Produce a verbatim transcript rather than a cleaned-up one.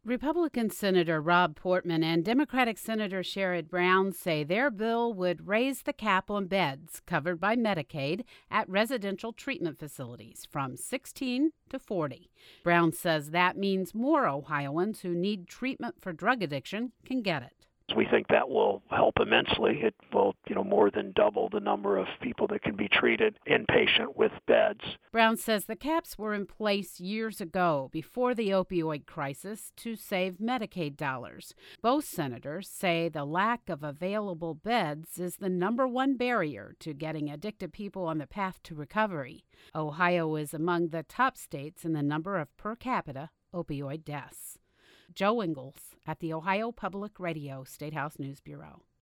Republican Senator Rob Portman and Democratic Senator Sherrod Brown say their bill would raise the cap on beds covered by Medicaid at residential treatment facilities from sixteen to forty. Brown says that means more Ohioans who need treatment for drug addiction can get it. We think that will help immensely. It will, you know, more than double the number of people that can be treated inpatient with beds. Brown says the caps were in place years ago, before the opioid crisis, to save Medicaid dollars. Both senators say the lack of available beds is the number one barrier to getting addicted people on the path to recovery. Ohio is among the top states in the number of per capita opioid deaths. Joe Ingles at the Ohio Public Radio Statehouse News Bureau.